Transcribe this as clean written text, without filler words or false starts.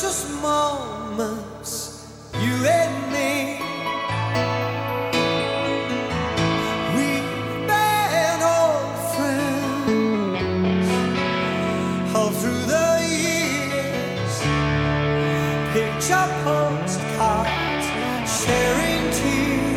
precious moments, you and me. We've been old friends all through the years. Picture postcards, sharing tears.